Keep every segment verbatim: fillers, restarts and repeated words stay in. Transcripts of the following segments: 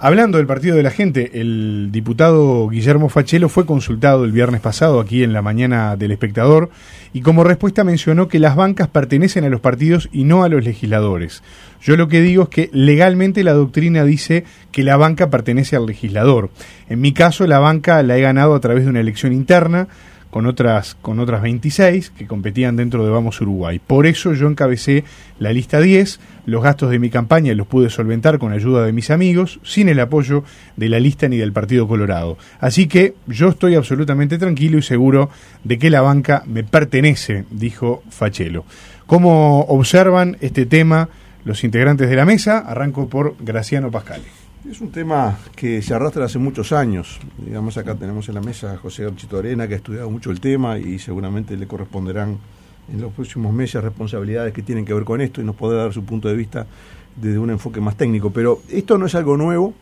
Hablando del Partido de la Gente, el diputado Guillermo Fachelo fue consultado el viernes pasado aquí en la mañana del Espectador y como respuesta mencionó que las bancas pertenecen a los partidos y no a los legisladores. Yo lo que digo es que legalmente la doctrina dice que la banca pertenece al legislador. En mi caso, la banca la he ganado a través de una elección interna con otras con otras veintiséis que competían dentro de Vamos Uruguay. Por eso yo encabecé la lista diez, los gastos de mi campaña los pude solventar con ayuda de mis amigos, sin el apoyo de la lista ni del Partido Colorado. Así que yo estoy absolutamente tranquilo y seguro de que la banca me pertenece, dijo Fachelo. ¿Cómo observan este tema los integrantes de la mesa? Arranco por Graciano Pascale. Es un tema que se arrastra hace muchos años. Digamos, acá tenemos en la mesa a José Garchito Arena, que ha estudiado mucho el tema y seguramente le corresponderán en los próximos meses responsabilidades que tienen que ver con esto y nos podrá dar su punto de vista desde un enfoque más técnico. Pero esto no es algo nuevo,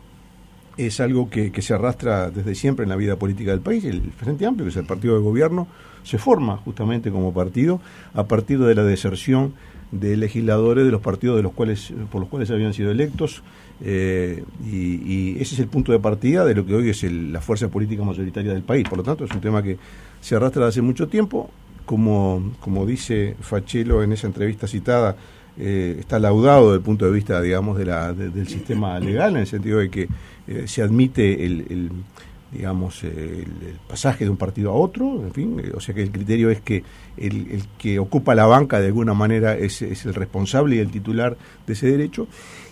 es algo que, que se arrastra desde siempre en la vida política del país. El Frente Amplio, que es el partido de gobierno, se forma justamente como partido a partir de la deserción de legisladores de los partidos de los cuales por los cuales habían sido electos, eh, y, y ese es el punto de partida de lo que hoy es el, la fuerza política mayoritaria del país. Por lo tanto, es un tema que se arrastra hace mucho tiempo. Como, como dice Fachelo en esa entrevista citada, eh, está laudado desde el punto de vista, digamos, de la, de, del sistema legal, en el sentido de que eh, se admite el, el digamos, el, el pasaje de un partido a otro, en fin, eh, o sea que el criterio es que el, el que ocupa la banca de alguna manera es, es el responsable y el titular de ese derecho.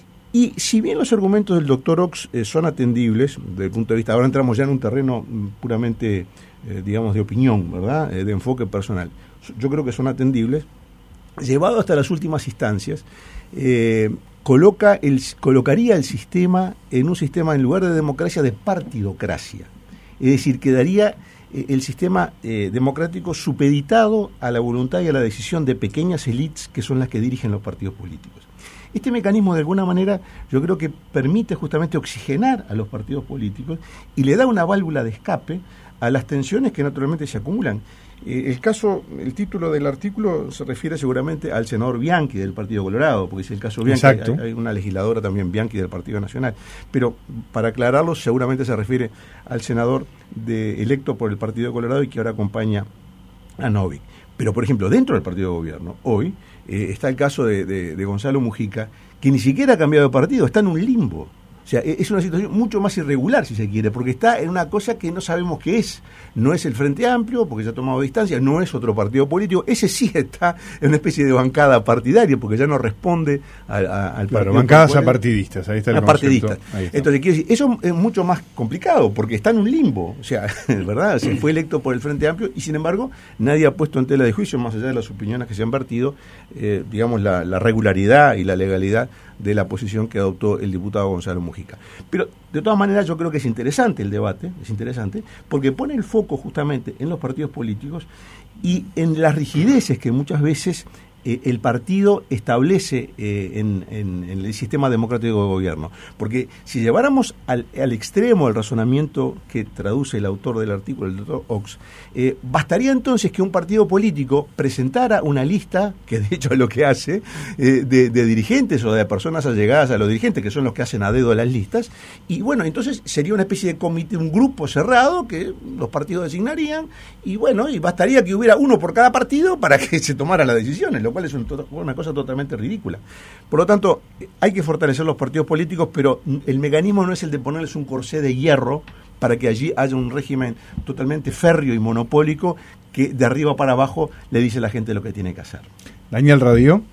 Y si bien los argumentos del doctor Ox eh, son atendibles, desde el punto de vista, ahora entramos ya en un terreno puramente, eh, digamos, de opinión, ¿verdad?, eh, de enfoque personal, yo creo que son atendibles, llevado hasta las últimas instancias, eh, coloca el, colocaría el sistema en un sistema, en lugar de democracia, de partidocracia. Es decir, quedaría eh, el sistema eh, democrático supeditado a la voluntad y a la decisión de pequeñas élites que son las que dirigen los partidos políticos. Este mecanismo, de alguna manera, yo creo que permite justamente oxigenar a los partidos políticos y le da una válvula de escape a las tensiones que naturalmente se acumulan. Eh, el caso, el título del artículo se refiere seguramente al senador Bianchi del Partido Colorado, porque es el caso Bianchi, hay, hay una legisladora también Bianchi del Partido Nacional, pero para aclararlo seguramente se refiere al senador de, electo por el Partido Colorado y que ahora acompaña a Novik. Pero, por ejemplo, dentro del partido de gobierno, hoy eh, está el caso de, de, de Gonzalo Mujica, que ni siquiera ha cambiado de partido, está en un limbo. O sea, es una situación mucho más irregular, si se quiere, porque está en una cosa que no sabemos qué es. No es el Frente Amplio, porque ya ha tomado distancia, no es otro partido político. Ese sí está en una especie de bancada partidaria, porque ya no responde a, a, al partido. Claro, bancadas apartidistas, ahí está el apartidistas. Entonces, quiero decir, eso es mucho más complicado, porque está en un limbo. O sea, ¿verdad? Se fue electo por el Frente Amplio y, sin embargo, nadie ha puesto en tela de juicio, más allá de las opiniones que se han vertido, eh, digamos, la, la regularidad y la legalidad de la posición que adoptó el diputado Gonzalo Mujica. Pero, de todas maneras, yo creo que es interesante el debate, es interesante, porque pone el foco justamente en los partidos políticos y en las rigideces que muchas veces eh, el partido establece eh, en, en, en el sistema democrático de gobierno. Porque si lleváramos al, al extremo el razonamiento que traduce el autor del artículo, el doctor Ox, eh, bastaría entonces que un partido político presentara una lista, que de hecho es lo que hace, eh, de, de dirigentes o de personas allegadas a los dirigentes, que son los que hacen a dedo las listas, y bueno, entonces sería una especie de comité, un grupo cerrado que los partidos designarían, y bueno, y bastaría que hubiera uno por cada partido para que se tomaran las decisiones, lo cual es un, una cosa totalmente ridícula. Por lo tanto, hay que fortalecer los partidos políticos, pero el mecanismo no es el de ponerles un corsé de hierro para que allí haya un régimen totalmente férreo y monopólico que de arriba para abajo le dice a la gente lo que tiene que hacer. Daniel Radio.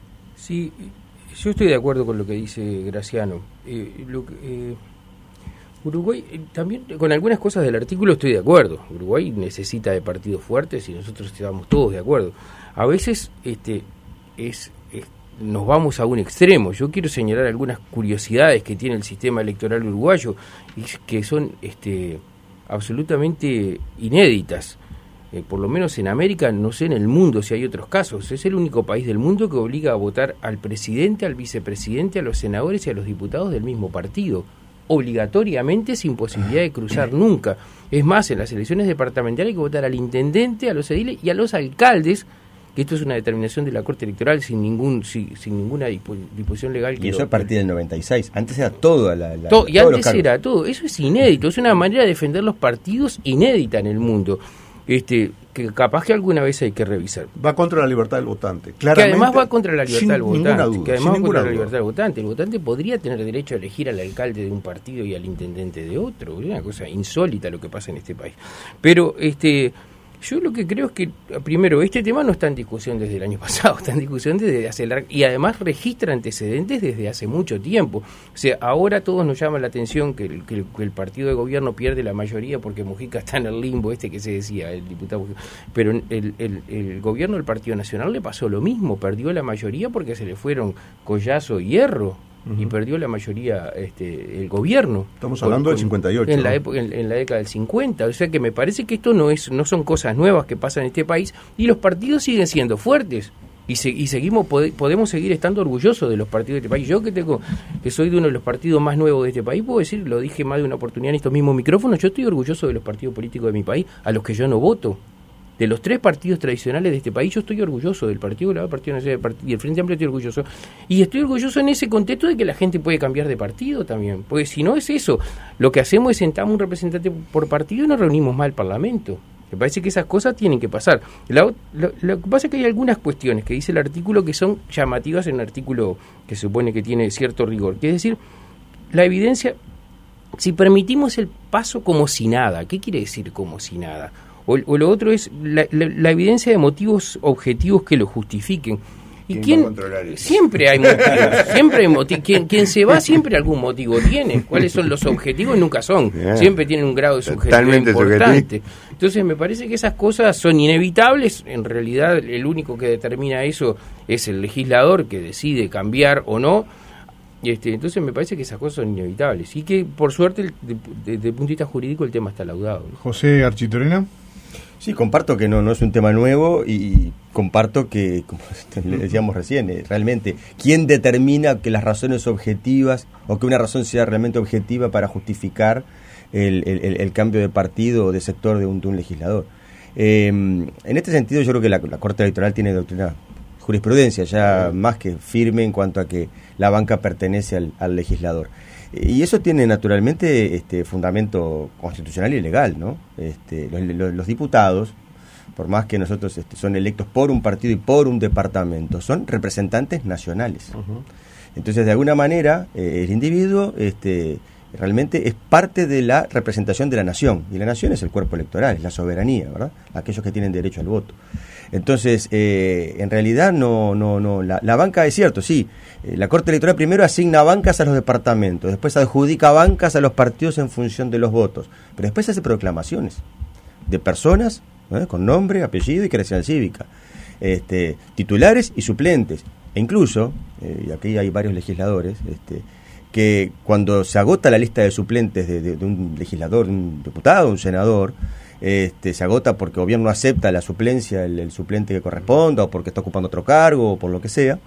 Sí, yo estoy de acuerdo con lo que dice Graciano. Eh, lo que, eh, Uruguay, eh, también con algunas cosas del artículo estoy de acuerdo. Uruguay necesita de partidos fuertes y nosotros estamos todos de acuerdo. A veces este es, es nos vamos a un extremo. Yo quiero señalar algunas curiosidades que tiene el sistema electoral uruguayo y que son este absolutamente inéditas. Eh, por lo menos en América, no sé en el mundo si hay otros casos. Es el único país del mundo que obliga a votar al presidente, al vicepresidente, a los senadores y a los diputados del mismo partido, obligatoriamente, sin posibilidad de cruzar nunca. Es más, en las elecciones departamentales hay que votar al intendente, a los ediles y a los alcaldes que esto es una determinación de la Corte Electoral sin ningún sin, sin ninguna dispo, disposición legal. Que y eso lo, a partir del noventa y seis. Antes era todo la, la, todo, y antes era todo. Eso es inédito. Es una manera de defender los partidos inédita en el mundo. Este, que capaz que alguna vez hay que revisar. Va contra la libertad del votante, claramente. Que además va contra la libertad del votante. Duda, que además va contra la libertad duda. del votante. El votante podría tener derecho a elegir al alcalde de un partido y al intendente de otro. Es una cosa insólita lo que pasa en este país. Pero este yo lo que creo es que, primero, este tema no está en discusión desde el año pasado, está en discusión desde hace largo, y además registra antecedentes desde hace mucho tiempo. O sea, ahora todos nos llama la atención que el, que el, que el partido de gobierno pierde la mayoría porque Mujica está en el limbo este que se decía, el diputado Mujica. Pero el, el, el gobierno del Partido Nacional le pasó lo mismo, perdió la mayoría porque se le fueron Collazo y Hierro. Uh-huh. Y perdió la mayoría este el gobierno. Estamos hablando con, del cincuenta y ocho. En, ¿no? la época, en, en la década del cincuenta. O sea que me parece que esto no es no son cosas nuevas que pasan en este país y los partidos siguen siendo fuertes. Y, se, y seguimos pode, podemos seguir estando orgullosos de los partidos de este país. Yo que tengo que soy de uno de los partidos más nuevos de este país, puedo decir, lo dije más de una oportunidad en estos mismos micrófonos, yo estoy orgulloso de los partidos políticos de mi país, a los que yo no voto. De los tres partidos tradicionales de este país, yo estoy orgulloso del Partido Liberal, Partido Nacional y el Frente Amplio, estoy orgulloso. Y estoy orgulloso en ese contexto de que la gente puede cambiar de partido también. Porque si no es eso, lo que hacemos es sentamos un representante por partido y nos reunimos más al Parlamento. Me parece que esas cosas tienen que pasar. La, lo, lo que pasa es que hay algunas cuestiones que dice el artículo que son llamativas en un artículo que se supone que tiene cierto rigor. Que es decir, la evidencia, si permitimos el paso como si nada, ¿qué quiere decir como si nada? O, o lo otro es la, la, la evidencia de motivos objetivos que lo justifiquen. ¿Y quién? Siempre hay motivos. Siempre hay motivos. Quien, quien se va siempre algún motivo tiene. ¿Cuáles son los objetivos? Nunca son. Yeah. Siempre tienen un grado de subjetividad importante. Subjetivo. Entonces me parece que esas cosas son inevitables. En realidad el único que determina eso es el legislador que decide cambiar o no. Este, entonces me parece que esas cosas son inevitables. Y que por suerte desde el punto de vista jurídico el tema está laudado. José Architorena. Sí, comparto que no, no es un tema nuevo y comparto que, como le decíamos recién, eh, realmente, ¿quién determina que las razones objetivas o que una razón sea realmente objetiva para justificar el, el, el cambio de partido o de sector de un, de un legislador? Eh, en este sentido yo creo que la, la Corte Electoral tiene doctrina, jurisprudencia ya más que firme en cuanto a que la banca pertenece al, al legislador. Y eso tiene naturalmente este fundamento constitucional y legal, ¿no? Este, los, los, los diputados, por más que nosotros este, son electos por un partido y por un departamento, son representantes nacionales. Uh-huh. Entonces, de alguna manera, eh, el individuo este, realmente es parte de la representación de la nación. Y la nación es el cuerpo electoral, es la soberanía, ¿verdad? Aquellos que tienen derecho al voto. Entonces, eh, en realidad, no, no, no. La, la banca es cierto, sí. Eh, la Corte Electoral primero asigna bancas a los departamentos, después adjudica bancas a los partidos en función de los votos, pero después hace proclamaciones de personas ¿eh? con nombre, apellido y credencial cívica, este, titulares y suplentes. E incluso, eh, y aquí hay varios legisladores, este, que cuando se agota la lista de suplentes de, de, de un legislador, de un diputado, un senador, Este, se agota porque el gobierno acepta la suplencia, el, el suplente que corresponda, o porque está ocupando otro cargo, o por lo que sea,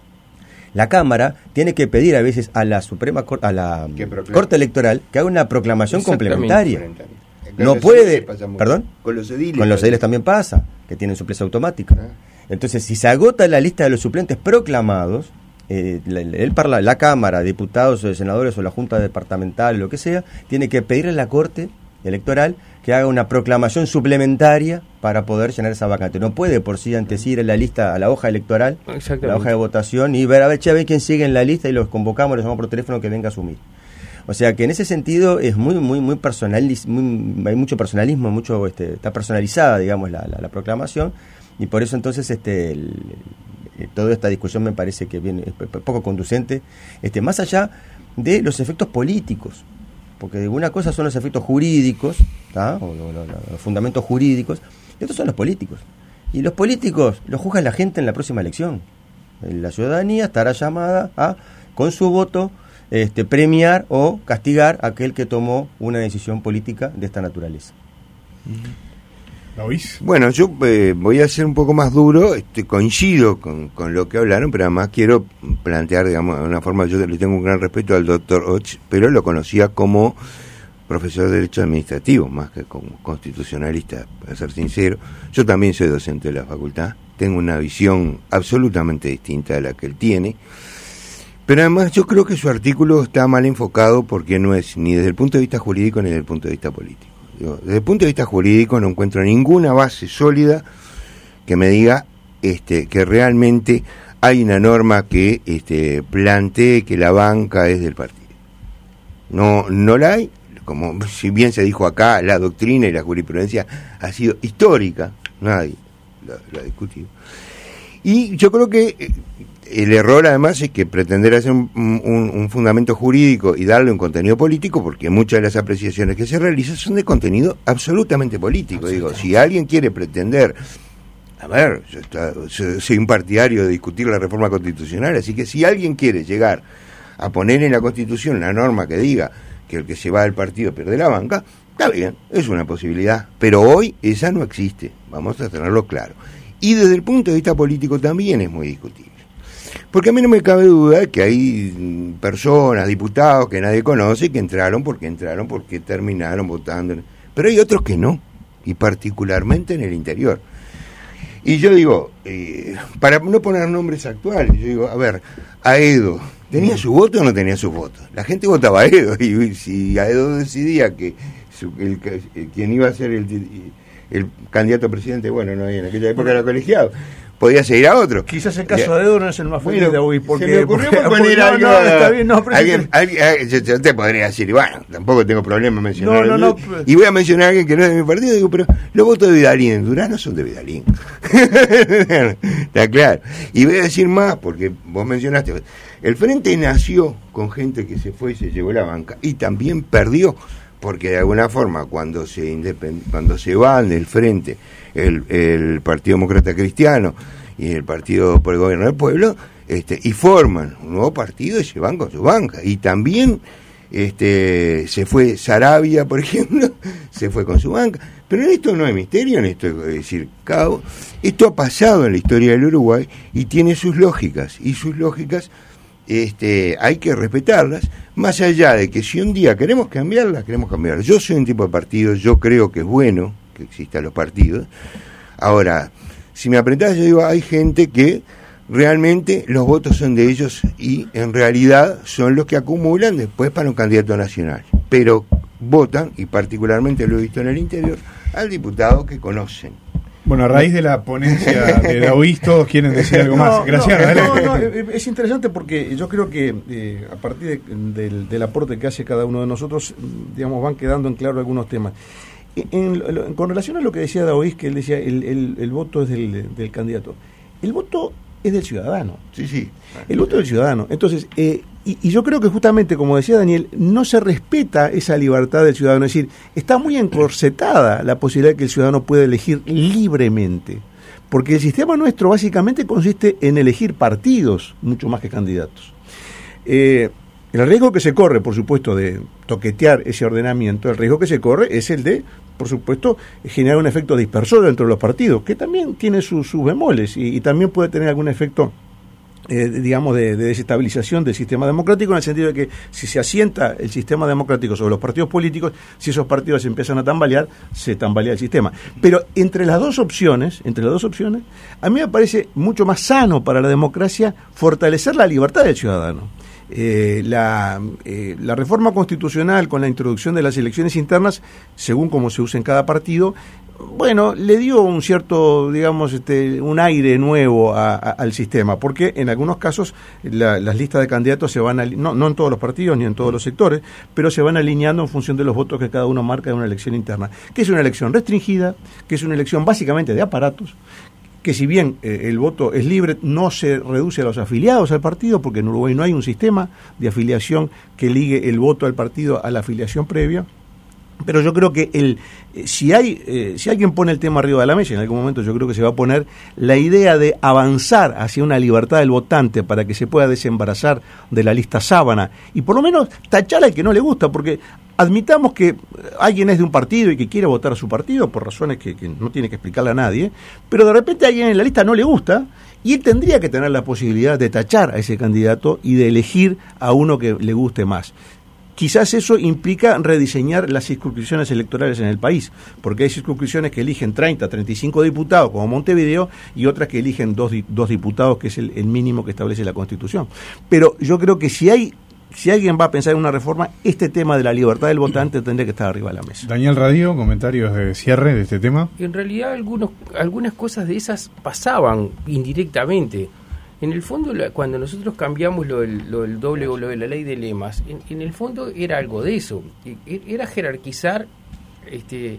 la Cámara tiene que pedir a veces a la Suprema Cor- a la Corte Electoral que haga una proclamación complementaria. No puede, perdón, con los ediles, con los ediles también pasa, que tienen suplencia automática. Ah. Entonces, si se agota la lista de los suplentes proclamados, eh, la, el parla, la Cámara, diputados o senadores o la Junta Departamental, lo que sea, tiene que pedirle a la Corte Electoral que haga una proclamación suplementaria para poder llenar esa vacante. No puede por sí antes ir a la lista, a la hoja electoral, a la hoja de votación y ver a ver, che, a ver quién sigue en la lista y los convocamos, los llamamos por teléfono que venga a asumir. O sea que en ese sentido es muy muy muy personal, muy, hay mucho personalismo, mucho este, está personalizada, digamos, la, la, la proclamación, y por eso entonces este el, el, toda esta discusión me parece que viene es poco conducente, este más allá de los efectos políticos. Porque una cosa son los efectos jurídicos, ¿tá? o lo, lo, los fundamentos jurídicos, y otros son los políticos. Y los políticos los juzga la gente en la próxima elección. La ciudadanía estará llamada a, con su voto, este, premiar o castigar a aquel que tomó una decisión política de esta naturaleza. ¿Luis? Bueno, yo eh, voy a ser un poco más duro, este, coincido con, con lo que hablaron, pero además quiero plantear, digamos, de una forma, yo le tengo un gran respeto al doctor Och, pero lo conocía como profesor de Derecho Administrativo, más que como constitucionalista, para ser sincero. Yo también soy docente de la facultad, tengo una visión absolutamente distinta de la que él tiene, pero además yo creo que su artículo está mal enfocado porque no es ni desde el punto de vista jurídico ni desde el punto de vista político. Digo, desde el punto de vista jurídico no encuentro ninguna base sólida que me diga este, que realmente hay una norma que este, plantee que la banca es del partido. No, no la hay, como si bien se dijo acá, la doctrina y la jurisprudencia ha sido histórica, nadie la, la ha discutido. Y yo creo que el error además es que pretender hacer un, un, un fundamento jurídico y darle un contenido político, porque muchas de las apreciaciones que se realizan son de contenido absolutamente político. Digo, si alguien quiere pretender, a ver, yo está, soy un partidario de discutir la reforma constitucional, así que si alguien quiere llegar a poner en la Constitución una norma que diga que el que se va del partido pierde la banca, está bien, es una posibilidad, pero hoy esa no existe, vamos a tenerlo claro. Y desde el punto de vista político también es muy discutible. Porque a mí no me cabe duda que hay personas, diputados que nadie conoce, que entraron porque entraron, porque terminaron votando. Pero hay otros que no, y particularmente en el interior. Y yo digo, eh, para no poner nombres actuales, yo digo, a ver, Aedo, ¿tenía su voto o no tenía su voto? La gente votaba a Aedo, y si Aedo decidía que su, el, el, quien iba a ser el, el candidato a presidente, bueno, no, en aquella época era colegiado, podía seguir a otro. Quizás el caso de Aedo no es el más fuerte de hoy, porque se me ocurrió porque, poner no, algo, no, está bien, no, pero alguien, alguien, alguien, yo, yo te podría decir, bueno, tampoco tengo problema en mencionar, no, no, no, y voy a mencionar a alguien que no es de mi partido, digo, pero los votos de Vidalín en Durán no son de Vidalín. Está claro. Y voy a decir más, porque vos mencionaste, el Frente nació con gente que se fue y se llevó la banca, y también perdió, porque de alguna forma cuando se independ... cuando se van del Frente el, el Partido Demócrata Cristiano y el Partido por el Gobierno del Pueblo, este, y forman un nuevo partido y se van con su banca. Y también este, se fue Saravia, por ejemplo, se fue con su banca. Pero en esto no hay misterio, en esto es decir, cabo, esto ha pasado en la historia del Uruguay y tiene sus lógicas, y sus lógicas este, hay que respetarlas, más allá de que si un día queremos cambiarlas, queremos cambiarlas. Yo soy un tipo de partido, yo creo que es bueno que existan los partidos. Ahora, si me apretás, yo digo, hay gente que realmente los votos son de ellos y en realidad son los que acumulan después para un candidato nacional. Pero votan, y particularmente lo he visto en el interior, al diputado que conocen. Bueno, a raíz de la ponencia de Daoís, todos quieren decir algo más. No, Gracias. no, no, no, es interesante porque yo creo que eh, a partir de, del, del aporte que hace cada uno de nosotros, digamos, van quedando en claro algunos temas. En, en, con relación a lo que decía Daoís, que él decía, el, el, el voto es del, del candidato. El voto es del ciudadano. Sí, sí. El voto del ciudadano. Entonces, eh, y, y yo creo que justamente, como decía Daniel, no se respeta esa libertad del ciudadano. Es decir, está muy encorsetada la posibilidad de que el ciudadano pueda elegir libremente. Porque el sistema nuestro básicamente consiste en elegir partidos, mucho más que candidatos. Eh, el riesgo que se corre, por supuesto, de toquetear ese ordenamiento, el riesgo que se corre es el de, por supuesto, generar un efecto dispersor dentro de los partidos, que también tiene sus, sus bemoles y, y también puede tener algún efecto, eh, digamos, de, de desestabilización del sistema democrático, en el sentido de que si se asienta el sistema democrático sobre los partidos políticos, si esos partidos empiezan a tambalear, se tambalea el sistema. Pero entre las dos opciones, entre las dos opciones, a mí me parece mucho más sano para la democracia fortalecer la libertad del ciudadano. Eh, la, eh, la reforma constitucional con la introducción de las elecciones internas, según como se usa en cada partido, bueno, le dio un cierto, digamos, este, un aire nuevo a, a, al sistema, porque en algunos casos la, las listas de candidatos se van, a, no, no en todos los partidos ni en todos los sectores, pero se van alineando en función de los votos que cada uno marca en una elección interna, que es una elección restringida, que es una elección básicamente de aparatos, que si bien eh, el voto es libre, no se reduce a los afiliados al partido, porque en Uruguay no hay un sistema de afiliación que ligue el voto al partido a la afiliación previa. Pero yo creo que el eh, si hay eh, si alguien pone el tema arriba de la mesa, en algún momento yo creo que se va a poner la idea de avanzar hacia una libertad del votante para que se pueda desembarazar de la lista sábana y por lo menos tachar al que no le gusta, porque admitamos que alguien es de un partido y que quiere votar a su partido por razones que, que no tiene que explicarle a nadie, pero de repente a alguien en la lista no le gusta y él tendría que tener la posibilidad de tachar a ese candidato y de elegir a uno que le guste más. quizás eso implica rediseñar las circunscripciones electorales en el país, porque hay circunscripciones que eligen treinta, treinta y cinco diputados, como Montevideo, y otras que eligen dos, dos diputados, que es el, el mínimo que establece la Constitución. Pero yo creo que si hay Si alguien va a pensar en una reforma, este tema de la libertad del votante tendría que estar arriba de la mesa. Daniel Radio, comentarios de cierre de este tema. En realidad algunos, algunas cosas de esas pasaban indirectamente. En el fondo, la, cuando nosotros cambiamos lo del, lo del doble o lo de la ley de lemas, en, en el fondo era algo de eso. Era jerarquizar, este,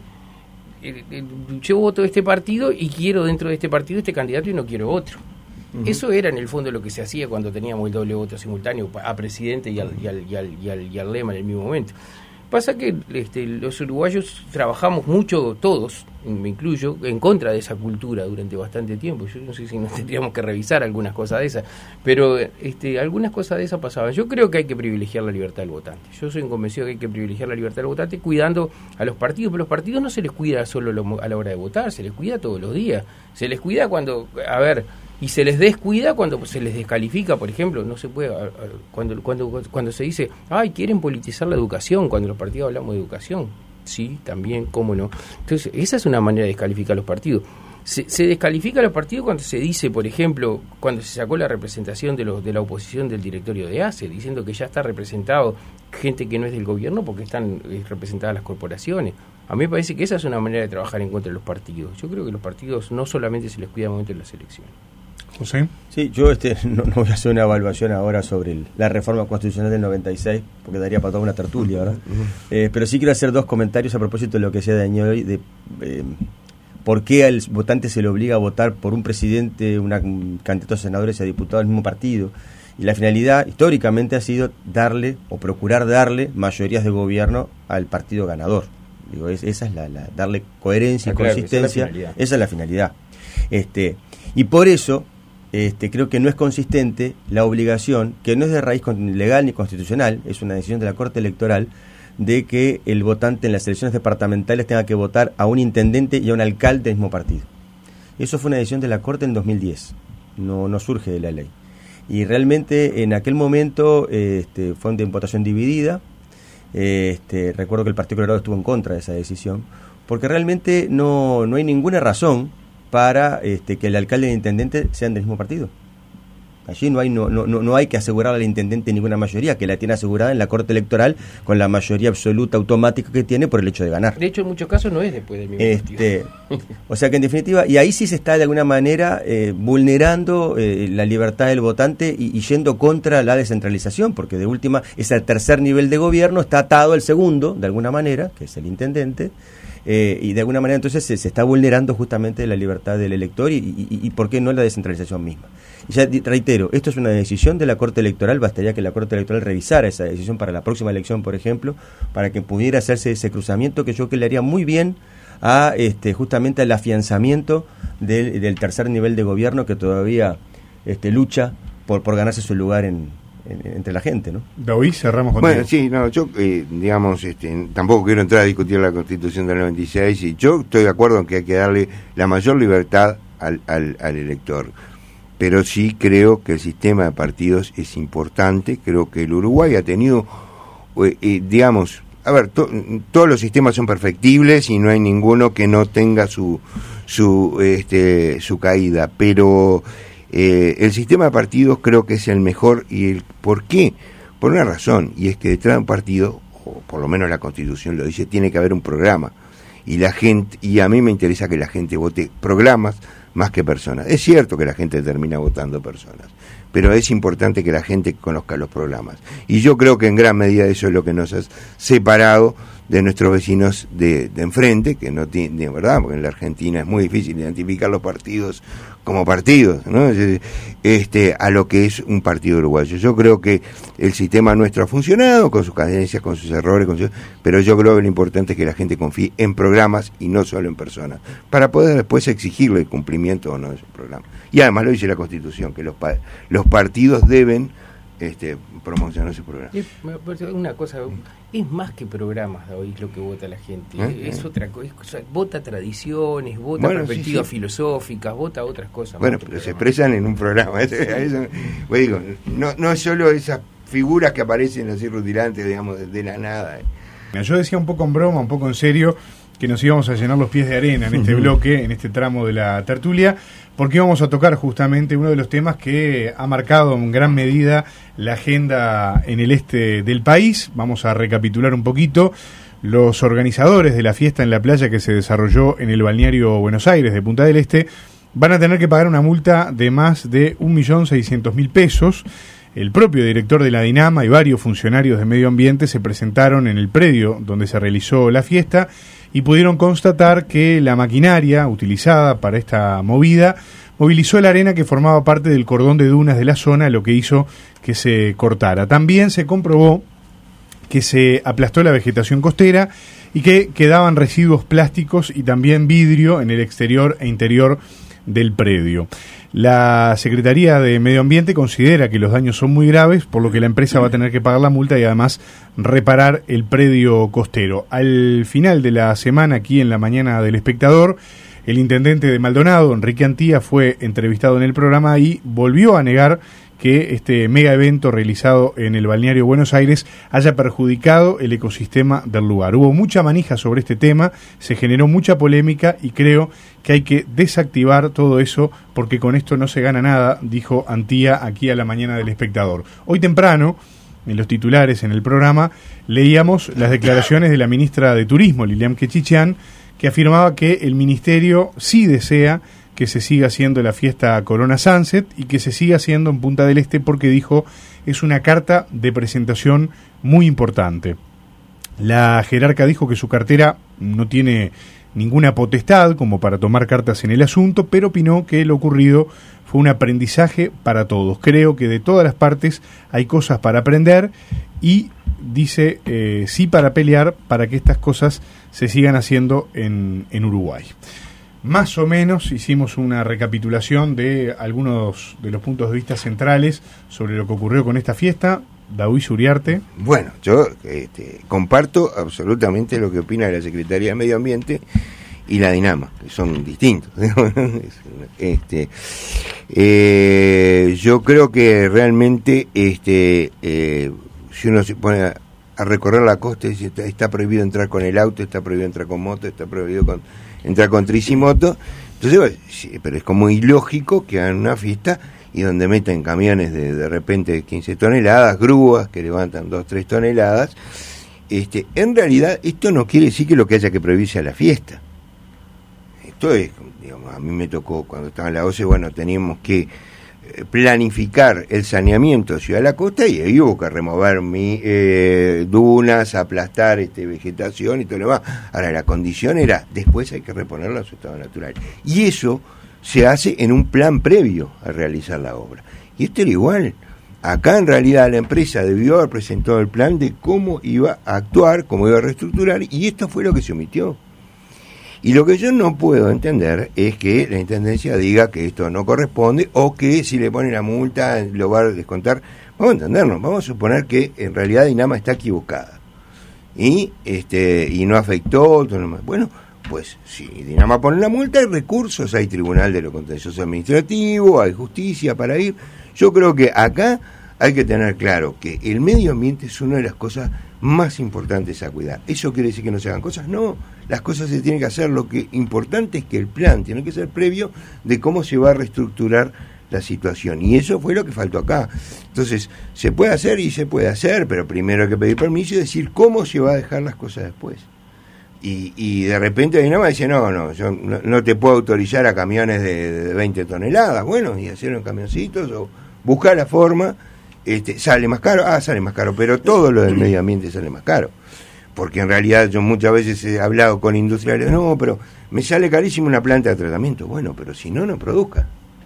el, el, yo voto este partido y quiero dentro de este partido este candidato y no quiero otro. Uh-huh. Eso era en el fondo lo que se hacía cuando teníamos el doble voto simultáneo a presidente y al, y al, y al, y al, y al lema en el mismo momento. Pasa que este, los uruguayos trabajamos mucho, todos, me incluyo, en contra de esa cultura durante bastante tiempo. Yo no sé si nos tendríamos que revisar algunas cosas de esas, pero este, algunas cosas de esas pasaban. Yo creo que hay que privilegiar la libertad del votante. Yo soy convencido que hay que privilegiar la libertad del votante cuidando a los partidos, pero los partidos no se les cuida solo a la hora de votar, se les cuida todos los días. Se les cuida cuando, a ver... y se les descuida cuando se les descalifica, por ejemplo, no se puede, cuando cuando cuando se dice, ay, quieren politizar la educación, cuando los partidos hablamos de educación, sí, también, cómo no. Entonces, esa es una manera de descalificar a los partidos. Se, se descalifica a los partidos cuando se dice, por ejemplo, cuando se sacó la representación de los de la oposición del directorio de A C E, diciendo que ya está representado gente que no es del gobierno porque están eh, representadas las corporaciones. A mí me parece que esa es una manera de trabajar en contra de los partidos. Yo creo que los partidos no solamente se les cuida al momento de las elecciones. José. Sí, yo este no, no voy a hacer una evaluación ahora sobre el, la reforma constitucional del noventa y seis, porque daría para toda una tertulia, ¿verdad? Uh-huh. Eh, pero sí quiero hacer dos comentarios a propósito de lo que decía Daniel hoy, de eh, por qué al votante se le obliga a votar por un presidente, una, un candidato a senadores y a diputados del mismo partido. Y la finalidad históricamente ha sido darle o procurar darle mayorías de gobierno al partido ganador. Digo, es, esa es la, la darle coherencia y claro, consistencia. Esa es la finalidad. Esa es la finalidad. Este, y por eso Este, creo que no es consistente la obligación, que no es de raíz legal ni constitucional, es una decisión de la Corte Electoral, de que el votante en las elecciones departamentales tenga que votar a un intendente y a un alcalde del mismo partido. Eso fue una decisión de la Corte en dos mil diez, no, no surge de la ley. Y realmente en aquel momento este, fue una votación dividida. Este, recuerdo que el Partido Colorado estuvo en contra de esa decisión, porque realmente no, no hay ninguna razón para este, que el alcalde y el intendente sean del mismo partido. Allí no hay no no no hay que asegurar al intendente ninguna mayoría, que la tiene asegurada en la Corte Electoral con la mayoría absoluta automática que tiene por el hecho de ganar. De hecho, en muchos casos no es después del mismo este, partido. O sea que en definitiva, y ahí sí se está de alguna manera eh, vulnerando eh, la libertad del votante y, y yendo contra la descentralización, porque de última, ese tercer nivel de gobierno está atado al segundo, de alguna manera, que es el intendente. Eh, y de alguna manera entonces se, se está vulnerando justamente la libertad del elector y, y, y por qué no la descentralización misma. Y ya reitero, esto es una decisión de la Corte Electoral, bastaría que la Corte Electoral revisara esa decisión para la próxima elección, por ejemplo, para que pudiera hacerse ese cruzamiento que yo creo que le haría muy bien a este justamente al afianzamiento del, del tercer nivel de gobierno que todavía este, lucha por, por ganarse su lugar en entre la gente, ¿no? David, cerramos con Bueno, sí, no, yo, eh, digamos, este, tampoco quiero entrar a discutir la Constitución del noventa y seis, y yo estoy de acuerdo en que hay que darle la mayor libertad al, al, al elector, pero sí creo que el sistema de partidos es importante. Creo que el Uruguay ha tenido, eh, eh, digamos, a ver, to, todos los sistemas son perfectibles y no hay ninguno que no tenga su, su, este, su caída, pero Eh, el sistema de partidos creo que es el mejor. ¿Y el por qué? Por una razón, y es que detrás de un partido, o por lo menos la Constitución lo dice, tiene que haber un programa, y la gente, y a mí me interesa que la gente vote programas más que personas. Es cierto que la gente termina votando personas, pero es importante que la gente conozca los programas, y yo creo que en gran medida eso es lo que nos ha separado de nuestros vecinos de, de enfrente, que no tiene, de verdad, porque en la Argentina es muy difícil identificar los partidos como partidos, ¿no? Este, a lo que es un partido uruguayo. Yo creo que el sistema nuestro ha funcionado, con sus cadencias, con sus errores, con sus, pero yo creo que lo importante es que la gente confíe en programas y no solo en personas, para poder después exigirle el cumplimiento o no de esos programas. Y además lo dice la Constitución, que los, los partidos deben este, promocionar ese programa. Una cosa, es más que programas hoy lo que vota la gente, ¿Eh? es otra cosa, vota tradiciones, vota bueno, perspectivas sí, sí. filosóficas, vota otras cosas. Bueno, pero se expresan en un programa. Eso, pues digo, no, no es solo esa figuras que aparecen así rutilantes, digamos, de, de la nada. ¿eh? Yo decía un poco en broma, un poco en serio, que nos íbamos a llenar los pies de arena en este bloque, en este tramo de la tertulia, porque íbamos a tocar justamente uno de los temas que ha marcado en gran medida la agenda en el este del país. Vamos a recapitular un poquito. Los organizadores de la fiesta en la playa que se desarrolló en el balneario Buenos Aires de Punta del Este van a tener que pagar una multa de más de un millón seiscientos mil pesos. El propio director de la Dinama y varios funcionarios de medio ambiente se presentaron en el predio donde se realizó la fiesta y pudieron constatar que la maquinaria utilizada para esta movida movilizó la arena que formaba parte del cordón de dunas de la zona, lo que hizo que se cortara. También se comprobó que se aplastó la vegetación costera y que quedaban residuos plásticos y también vidrio en el exterior e interior del predio. La Secretaría de Medio Ambiente considera que los daños son muy graves, por lo que la empresa va a tener que pagar la multa y además reparar el predio costero. Al final de la semana, aquí en la mañana del Espectador, el intendente de Maldonado, Enrique Antía, fue entrevistado en el programa y volvió a negar que este mega evento realizado en el balneario Buenos Aires haya perjudicado el ecosistema del lugar. Hubo mucha manija sobre este tema, se generó mucha polémica y creo que hay que desactivar todo eso porque con esto no se gana nada, dijo Antía aquí a la mañana del Espectador. Hoy temprano, en los titulares en el programa, leíamos las declaraciones de la ministra de Turismo, Lilian Quechichán, que afirmaba que el ministerio sí desea que se siga haciendo la fiesta Corona Sunset y que se siga haciendo en Punta del Este porque, dijo, es una carta de presentación muy importante. La jerarca dijo que su cartera no tiene ninguna potestad como para tomar cartas en el asunto, pero opinó que lo ocurrido fue un aprendizaje para todos. Creo que de todas las partes hay cosas para aprender y dice eh, sí para pelear para que estas cosas se sigan haciendo en, en Uruguay. Más o menos hicimos una recapitulación de algunos de los puntos de vista centrales sobre lo que ocurrió con esta fiesta. David Uriarte. Bueno, yo este, comparto absolutamente lo que opina la Secretaría de Medio Ambiente y la Dinama, que son distintos. este, eh, yo creo que realmente este, eh, si uno se pone a, a recorrer la costa y dice, está, está prohibido entrar con el auto, está prohibido entrar con moto, está prohibido con entrar con tricimoto, entonces, bueno, sí, pero es como ilógico que hagan una fiesta y donde meten camiones de de repente quince toneladas, grúas que levantan dos, tres toneladas. Este, en realidad, esto no quiere decir que lo que haya que prohibir sea la fiesta. Esto es, digamos, a mí me tocó cuando estaba en la O C E, bueno, teníamos que planificar el saneamiento de Ciudad de la Costa y ahí hubo que remover mi, eh, dunas, aplastar este, vegetación y todo lo demás. Ahora, la condición era, después hay que reponerlo a su estado natural. Y eso se hace en un plan previo a realizar la obra. Y esto era igual. Acá en realidad la empresa debió haber presentado el plan de cómo iba a actuar, cómo iba a reestructurar, y esto fue lo que se omitió. Y lo que yo no puedo entender es que la Intendencia diga que esto no corresponde o que si le ponen la multa lo va a descontar. Vamos a entendernos, vamos a suponer que en realidad Dinama está equivocada y este y no afectó todo lo demás. Bueno, pues si Dinama pone la multa hay recursos, hay Tribunal de lo Contencioso Administrativo, hay justicia para ir. Yo creo que acá hay que tener claro que el medio ambiente es una de las cosas más importantes a cuidar. ¿Eso quiere decir que no se hagan cosas? No, las cosas se tienen que hacer. Lo que importante es que el plan tiene que ser previo de cómo se va a reestructurar la situación. Y eso fue lo que faltó acá. Entonces, se puede hacer y se puede hacer, pero primero hay que pedir permiso y decir cómo se va a dejar las cosas después. Y, y de repente Dinama dice, no, no, yo no, no te puedo autorizar a camiones de, de veinte toneladas. Bueno, y hacerlo en camioncitos o buscar la forma. Este, sale más caro, ah, sale más caro, pero todo lo del medio ambiente sale más caro, porque en realidad yo muchas veces he hablado con industriales, no, pero me sale carísimo una planta de tratamiento. Bueno, pero si no, no produzca.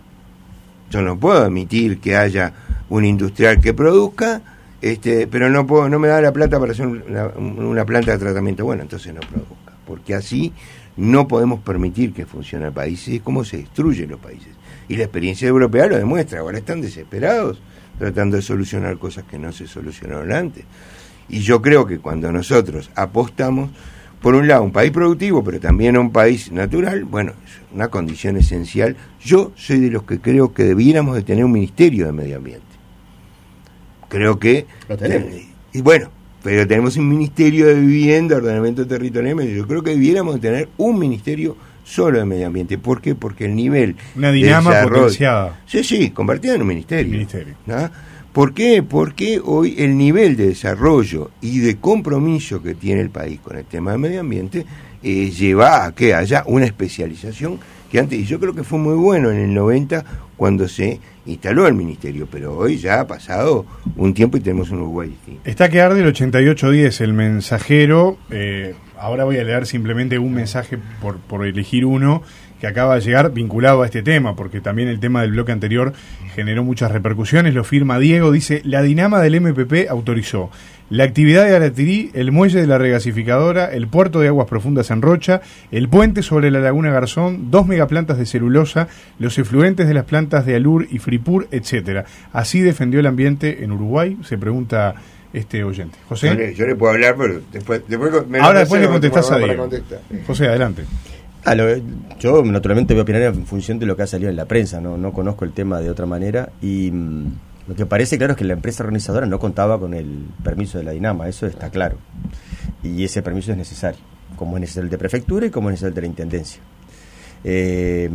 Yo no puedo admitir que haya un industrial que produzca, este, pero no puedo, no me da la plata para hacer una, una planta de tratamiento. Bueno, entonces no produzca, porque así no podemos permitir que funcione el país. Es como se destruyen los países, y la experiencia europea lo demuestra. Ahora están desesperados tratando de solucionar cosas que no se solucionaron antes. Y yo creo que cuando nosotros apostamos, por un lado, un país productivo, pero también un país natural, bueno, es una condición esencial. Yo soy de los que creo que debiéramos de tener un Ministerio de Medio Ambiente, creo que... Lo tenemos. Y bueno, pero tenemos un Ministerio de Vivienda, Ordenamiento Territorial, yo creo que debiéramos tener un ministerio solo de medio ambiente. ¿Por qué? Porque el nivel... Una dinama de desarrollo, potenciada. Sí, sí, convertida en un ministerio. Ministerio. ¿No? ¿Por qué? Porque hoy el nivel de desarrollo y de compromiso que tiene el país con el tema del medio ambiente eh, lleva a que haya una especialización que antes, y yo creo que fue muy bueno en el noventa cuando se instaló el ministerio, pero hoy ya ha pasado un tiempo y tenemos un Uruguay distinto. Está que arde el ochenta y ocho diez, el mensajero. Eh, ahora voy a leer simplemente un mensaje por, por elegir uno que acaba de llegar vinculado a este tema, porque también el tema del bloque anterior generó muchas repercusiones. Lo firma Diego, dice: la dinama del M P P autorizó la actividad de Aratirí, el muelle de la regasificadora, el puerto de aguas profundas en Rocha, el puente sobre la laguna Garzón, dos megaplantas de celulosa, los efluentes de las plantas de Alur y Fripur, etcétera. Así defendió el ambiente en Uruguay, se pregunta este oyente. José. Yo le, yo le puedo hablar, pero después... después me Ahora después le contestás a para Diego. contestar. José, adelante. Ah, lo, yo naturalmente voy a opinar en función de lo que ha salido en la prensa, no, no conozco el tema de otra manera y mmm, lo que parece claro es que la empresa organizadora no contaba con el permiso de la Dinama, eso está claro, y ese permiso es necesario, como es necesario el de prefectura y como es necesario el de la intendencia. Eh,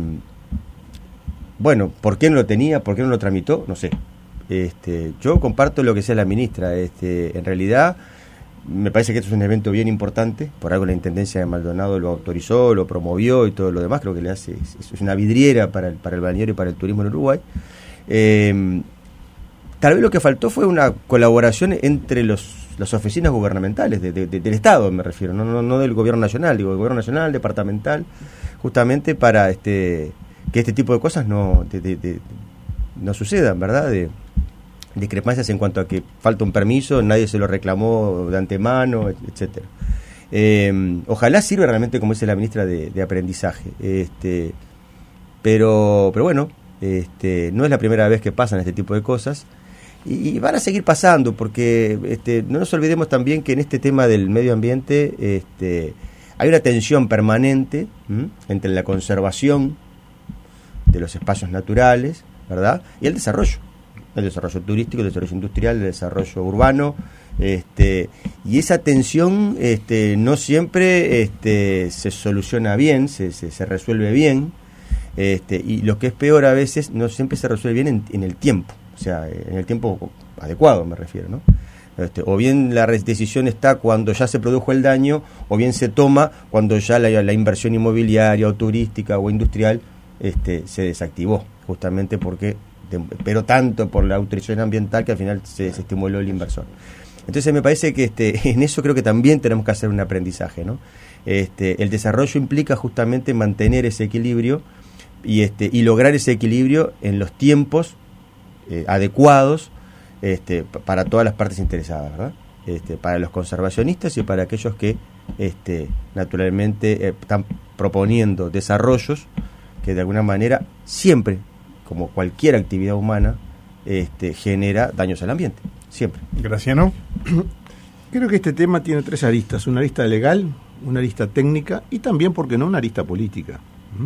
bueno, ¿por qué no lo tenía? ¿Por qué no lo tramitó? No sé. Este, yo comparto lo que sea la ministra, este, en realidad... Me parece que esto es un evento bien importante, por algo la Intendencia de Maldonado lo autorizó, lo promovió y todo lo demás, creo que le hace, es, es una vidriera para el, para el balneario y para el turismo en Uruguay. Eh, tal vez lo que faltó fue una colaboración entre los, las oficinas gubernamentales, de, de, de, del Estado me refiero, no, no, no del gobierno nacional, digo, del gobierno nacional, departamental, justamente para este que este tipo de cosas no, de, de, de, no sucedan, ¿verdad?, de discrepancias en cuanto a que falta un permiso, nadie se lo reclamó de antemano, etcétera. Eh, ojalá sirva realmente, como dice la ministra, de, de aprendizaje. Este, pero, pero bueno, este, no es la primera vez que pasan este tipo de cosas y, y van a seguir pasando, porque este, no nos olvidemos también que en este tema del medio ambiente este, hay una tensión permanente ¿m? entre la conservación de los espacios naturales, ¿verdad?, y el desarrollo. El desarrollo turístico, el desarrollo industrial, el desarrollo urbano, este, y esa tensión este, no siempre este, se soluciona bien, se, se, se resuelve bien, este, y lo que es peor a veces, no siempre se resuelve bien en, en el tiempo, o sea, en el tiempo adecuado me refiero, ¿no? Este, o bien la decisión está cuando ya se produjo el daño, o bien se toma cuando ya la, la inversión inmobiliaria o turística o industrial este, se desactivó, justamente porque pero tanto por la autorización ambiental que al final se, se estimuló el inversor. Entonces me parece que este, en eso creo que también tenemos que hacer un aprendizaje, ¿no? Este, el desarrollo implica justamente mantener ese equilibrio y, este, y lograr ese equilibrio en los tiempos eh, adecuados este, para todas las partes interesadas, ¿verdad? Este, para los conservacionistas y para aquellos que este, naturalmente eh, están proponiendo desarrollos que de alguna manera siempre, como cualquier actividad humana, este, genera daños al ambiente, siempre. Graciano. Creo que este tema tiene tres aristas, una arista legal, una arista técnica y también, ¿por qué no?, una arista política. ¿Mm?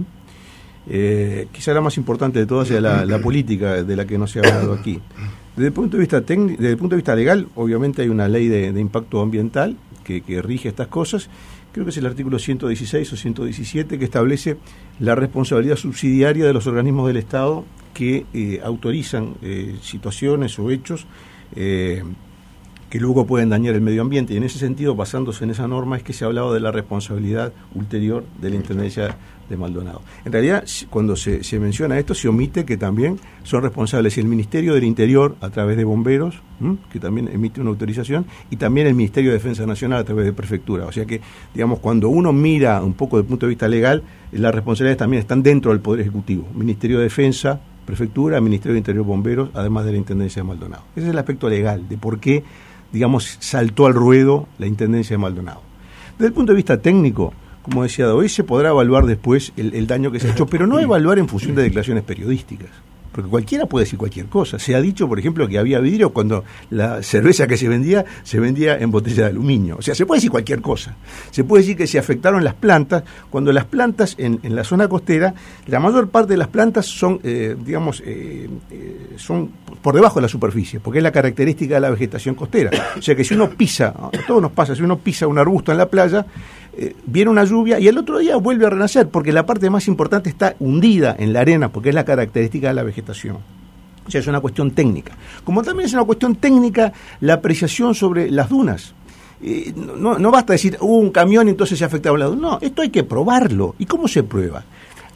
Eh, quizá la más importante de todas sea la, la política, de la que no se ha hablado aquí. Desde el punto de vista técnico, desde el punto de vista legal, obviamente hay una ley de, de impacto ambiental que, que rige estas cosas. Creo que es el artículo ciento dieciséis o ciento diecisiete que establece la responsabilidad subsidiaria de los organismos del Estado que eh, autorizan eh, situaciones o hechos eh, que luego pueden dañar el medio ambiente. Y en ese sentido, basándose en esa norma, es que se ha hablado de la responsabilidad ulterior de la Intendencia de Maldonado. En realidad, cuando se, se menciona esto, se omite que también son responsables el Ministerio del Interior, a través de bomberos, ¿m? que también emite una autorización, y también el Ministerio de Defensa Nacional, a través de Prefectura. O sea que, digamos, cuando uno mira un poco desde el punto de vista legal, las responsabilidades también están dentro del Poder Ejecutivo. Ministerio de Defensa, Prefectura, Ministerio de Interior, Bomberos, además de la Intendencia de Maldonado. Ese es el aspecto legal, de por qué, digamos, saltó al ruedo la Intendencia de Maldonado. Desde el punto de vista técnico, como decía hoy, se podrá evaluar después el, el daño que se ha hecho, pero no evaluar en función de declaraciones periodísticas. porque cualquiera puede decir cualquier cosa. Se ha dicho, por ejemplo, que había vidrio cuando la cerveza que se vendía, se vendía en botella de aluminio. O sea, se puede decir cualquier cosa. Se puede decir que se afectaron las plantas, cuando las plantas en, en la zona costera, la mayor parte de las plantas son, eh, digamos, eh, eh, son por debajo de la superficie, porque es la característica de la vegetación costera. O sea que si uno pisa, a todos nos pasa, si uno pisa un arbusto en la playa, Eh, viene una lluvia y el otro día vuelve a renacer, porque la parte más importante está hundida en la arena, porque es la característica de la vegetación. O sea, es una cuestión técnica. Como también es una cuestión técnica la apreciación sobre las dunas. Eh, no, no basta decir, hubo uh, un camión y entonces se afectaba la duna. No, esto hay que probarlo. ¿Y cómo se prueba?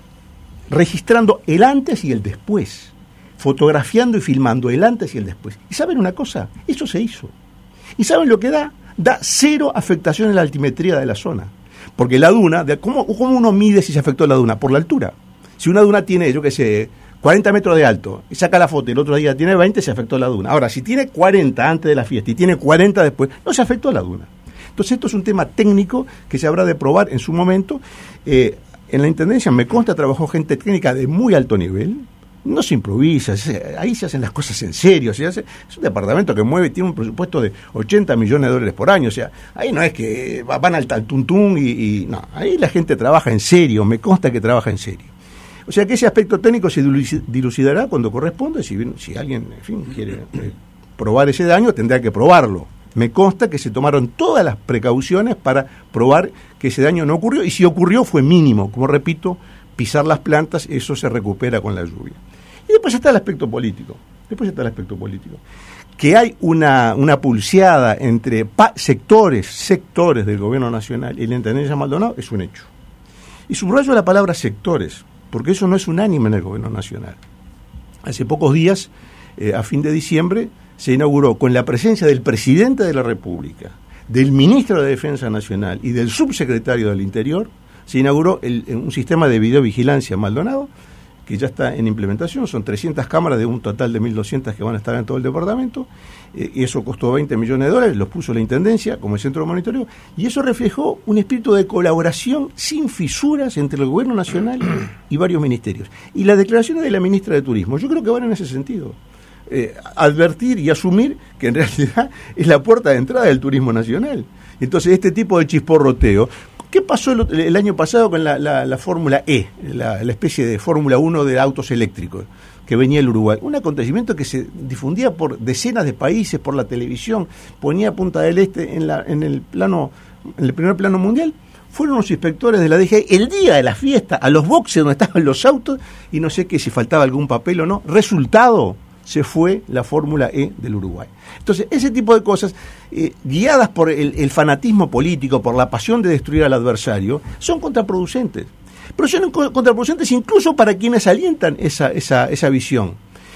Registrando el antes y el después, fotografiando y filmando el antes y el después. ¿Y saben una cosa? Eso se hizo. ¿Y saben lo que da? Da cero afectación en la altimetría de la zona. Porque la duna, de, ¿cómo, ¿cómo uno mide si se afectó la duna? Por la altura. Si una duna tiene, yo qué sé, cuarenta metros de alto, y saca la foto y el otro día tiene veinte, se afectó la duna. Ahora, si tiene cuarenta antes de la fiesta y tiene cuarenta después, no se afectó la duna. Entonces esto es un tema técnico que se habrá de probar en su momento. Eh, en la Intendencia, me consta, trabajó gente técnica de muy alto nivel. No se improvisa, ahí se hacen las cosas en serio. Se hace, es un departamento que mueve, tiene un presupuesto de ochenta millones de dólares por año. O sea, ahí no es que van al, al tuntún y, y no, ahí la gente trabaja en serio, me consta que trabaja en serio. O sea que ese aspecto técnico se dilucidará cuando corresponde. Si, si alguien, en fin, quiere eh, probar ese daño, tendrá que probarlo. Me consta que se tomaron todas las precauciones para probar que ese daño no ocurrió, y si ocurrió fue mínimo. Como repito, pisar las plantas, eso se recupera con la lluvia. Y después está el aspecto político. Después está el aspecto político. Que hay una, una pulseada entre pa- sectores, sectores del gobierno nacional y la Intendencia Maldonado es un hecho. Y subrayo la palabra sectores, porque eso no es unánime en el gobierno nacional. Hace pocos días, eh, a fin de diciembre, se inauguró con la presencia del presidente de la República, del ministro de Defensa Nacional y del subsecretario del Interior, se inauguró el, un sistema de videovigilancia en Maldonado, que ya está en implementación. Son trescientas cámaras de un total de mil doscientas que van a estar en todo el departamento, eh, y eso costó veinte millones de dólares, los puso la Intendencia como el centro de monitoreo, y eso reflejó un espíritu de colaboración sin fisuras entre el gobierno nacional y varios ministerios. Y las declaraciones de la ministra de Turismo, yo creo que van en ese sentido. Eh, advertir y asumir que en realidad es la puerta de entrada del turismo nacional. Entonces, este tipo de chisporroteo. ¿Qué pasó el, el año pasado con la, la, la Fórmula E, la, la especie de Fórmula uno de autos eléctricos que venía el Uruguay? Un acontecimiento que se difundía por decenas de países, por la televisión, ponía Punta del Este en, la, en, el, plano, en el primer plano mundial. Fueron los inspectores de la D G I el día de la fiesta a los boxes donde estaban los autos, y no sé qué, si faltaba algún papel o no. Resultado, se fue la Fórmula E del Uruguay. Entonces, ese tipo de cosas, eh, guiadas por el, el fanatismo político, por la pasión de destruir al adversario, son contraproducentes. Pero son contraproducentes incluso para quienes alientan esa, esa, esa visión.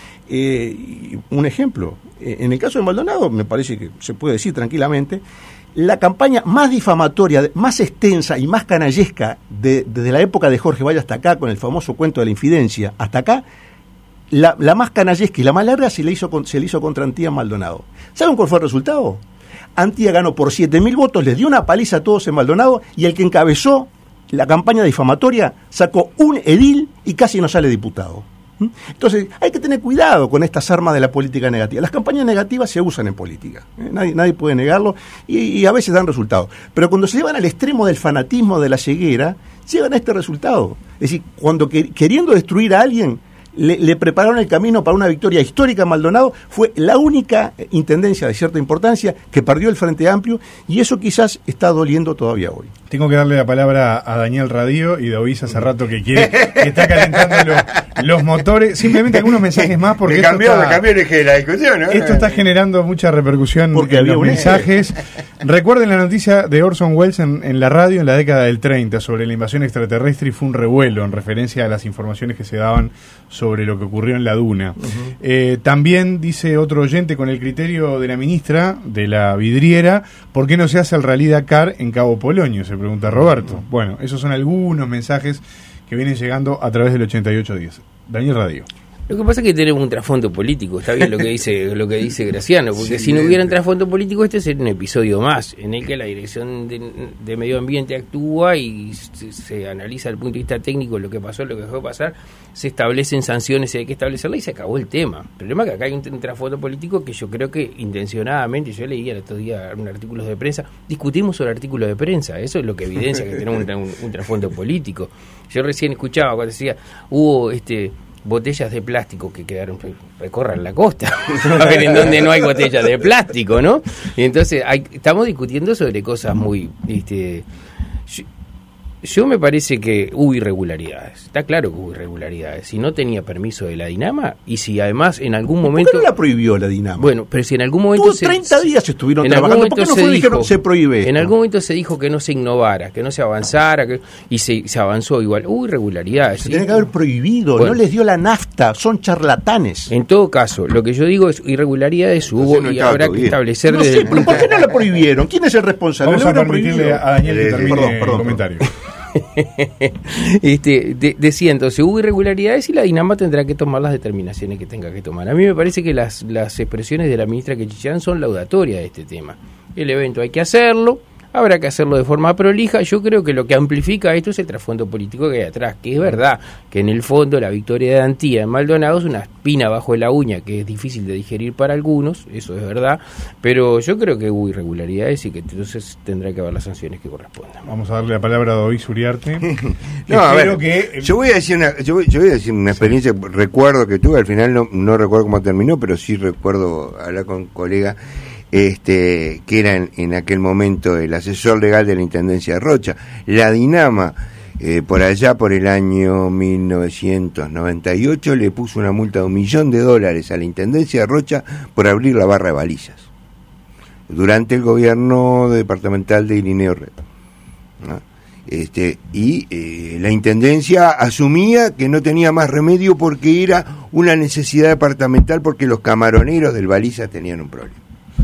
Eh, un ejemplo, eh, en el caso de Maldonado, me parece que se puede decir tranquilamente, la campaña más difamatoria, más extensa y más canallesca de, desde la época de Jorge Valle hasta acá, con el famoso cuento de la infidencia, hasta acá, La, la más canallesca y la más larga se le hizo, se le hizo contra Antía Maldonado. ¿Saben cuál fue el resultado? Antía ganó por siete mil votos, les dio una paliza a todos en Maldonado, y el que encabezó la campaña difamatoria sacó un edil y casi no sale diputado. ¿Mm? Entonces, hay que tener cuidado con estas armas de la política negativa. Las campañas negativas se usan en política, ¿eh? nadie, nadie puede negarlo, y, y a veces dan resultados. Pero cuando se llevan al extremo del fanatismo, de la ceguera, llegan a este resultado. Es decir, cuando que, queriendo destruir a alguien, Le, le prepararon el camino para una victoria histórica en Maldonado. Fue la única intendencia de cierta importancia que perdió el Frente Amplio, y eso quizás está doliendo todavía hoy. Tengo que darle la palabra a Daniel Radio y David hace rato que quiere, que está calentando los, los motores. Simplemente algunos mensajes más, porque me cambió, esto está, me cambió el eje de la discusión, ¿no? Esto está generando mucha repercusión porque en los mensajes. Recuerden la noticia de Orson Welles en, en la radio en la década del treinta sobre la invasión extraterrestre, y fue un revuelo en referencia a las informaciones que se daban sobre lo que ocurrió en la duna. Uh-huh. Eh, también dice otro oyente, con el criterio de la ministra de la vidriera, ¿por qué no se hace el Rally Dakar en Cabo Polonio?, se pregunta Roberto. Uh-huh. Bueno, esos son algunos mensajes que vienen llegando a través del ochenta y ocho diez. Daniel Radio. Lo que pasa es que tenemos un trasfondo político, está bien lo que dice lo que dice Graciano, porque sí, si no hubiera un trasfondo político, este sería un episodio más, en el que la Dirección de, de Medio Ambiente actúa y se, se analiza desde el punto de vista técnico lo que pasó, lo que dejó de pasar, se establecen sanciones, si hay que establecerlas y se acabó el tema. El problema es que acá hay un, un trasfondo político que yo creo que intencionadamente, yo leía el otro día un artículo de prensa, discutimos sobre artículos de prensa, eso es lo que evidencia que tenemos un, un, un trasfondo político. Yo recién escuchaba cuando decía, hubo este botellas de plástico que quedaron, recorran la costa a ver en dónde no hay botellas de plástico, ¿no? Y entonces hay, estamos discutiendo sobre cosas muy este yo, yo me parece que hubo irregularidades, está claro que hubo irregularidades, si no tenía permiso de la Dinama y si además en algún momento... ¿Por qué no la prohibió la Dinama? Bueno, pero si en algún momento... Tuvo treinta se, días estuvieron en trabajando, ¿por qué no fue dijo, dijeron se prohíbe esto? En algún momento se dijo que no se innovara, que no se avanzara, que, y se, se avanzó igual. Hubo irregularidades. Se ¿sí? tiene que haber prohibido, bueno, no les dio la nafta, son charlatanes. En todo caso, lo que yo digo es irregularidades hubo no y habrá que establecer... No desde sé, el pero ¿por qué no la prohibieron? ¿Quién es el responsable? Vamos a permitirle a Daniel que termine perdón, perdón, el comentario. este, de, decía entonces hubo irregularidades y la Dinama tendrá que tomar las determinaciones que tenga que tomar. A mí me parece que las, las expresiones de la ministra Quechichán son laudatorias de este tema. El evento hay que hacerlo, habrá que hacerlo de forma prolija. Yo creo que lo que amplifica esto es el trasfondo político que hay atrás, que es verdad que en el fondo la victoria de Antía en Maldonado es una espina bajo la uña que es difícil de digerir para algunos, eso es verdad, pero yo creo que hubo irregularidades y que entonces tendrá que haber las sanciones que correspondan. Vamos a darle la palabra a David Uriarte. No, a ver, que... yo voy a decir una, yo voy, yo voy a decir una experiencia, sí. recuerdo que tuve, al final no, no recuerdo cómo terminó, pero sí recuerdo hablar con un colega este que era en, en aquel momento el asesor legal de la Intendencia de Rocha. La Dinama, eh, por allá por el año mil novecientos noventa y ocho, le puso una multa de un millón de dólares a la Intendencia de Rocha por abrir la barra de balizas durante el gobierno departamental de Irineo Rep, ¿no? Este, y eh, la Intendencia asumía que no tenía más remedio porque era una necesidad departamental, porque los camaroneros del baliza tenían un problema.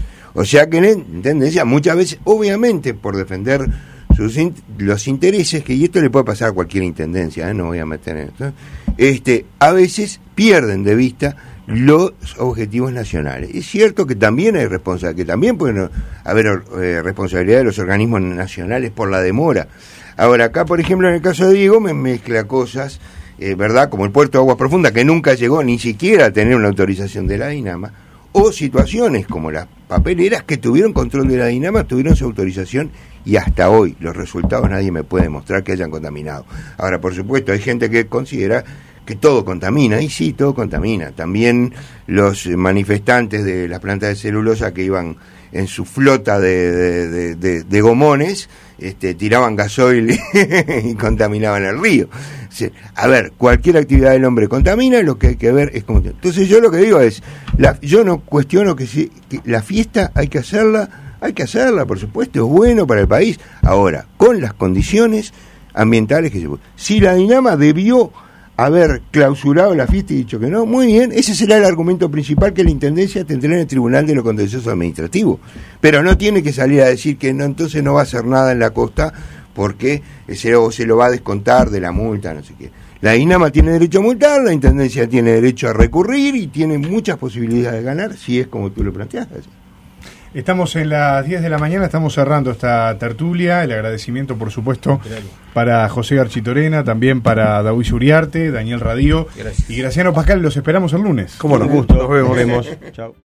O sea que en la Intendencia muchas veces, obviamente por defender sus in- los intereses, que y esto le puede pasar a cualquier intendencia, ¿eh? No voy a meter en esto, este, a veces pierden de vista los objetivos nacionales. Es cierto que también hay responsabilidad, que también pueden haber eh, responsabilidad de los organismos nacionales por la demora. Ahora, acá, por ejemplo, en el caso de Diego, me mezcla cosas, eh, ¿verdad? Como el puerto de Aguas Profundas, que nunca llegó ni siquiera a tener una autorización de la Dinama, o situaciones como las papeleras que tuvieron control de la Dinama, tuvieron su autorización y hasta hoy los resultados nadie me puede demostrar que hayan contaminado. Ahora, por supuesto, hay gente que considera que todo contamina, y sí, todo contamina. También los manifestantes de las plantas de celulosa que iban en su flota de, de, de, de, de gomones, este, tiraban gasoil y contaminaban el río. O sea, a ver, cualquier actividad del hombre contamina, lo que hay que ver es cómo... Entonces yo lo que digo es, la, yo no cuestiono que, si, que la fiesta hay que hacerla, hay que hacerla, por supuesto, es bueno para el país. Ahora, con las condiciones ambientales que se... Si la Dinama debió haber clausurado la fiesta y dicho que no, muy bien, ese será el argumento principal que la Intendencia tendrá en el Tribunal de lo Contencioso Administrativo, pero no tiene que salir a decir que no, entonces no va a hacer nada en la costa porque se, o se lo va a descontar de la multa, no sé qué. La Dinama tiene derecho a multar, la Intendencia tiene derecho a recurrir y tiene muchas posibilidades de ganar, si es como tú lo planteas. Estamos en las diez de la mañana, estamos cerrando esta tertulia. El agradecimiento, por supuesto, para José Garchitorena, también para David Uriarte, Daniel Radío y Graciano Pascal. Los esperamos el lunes. Como nos gusta. Nos vemos. Chao.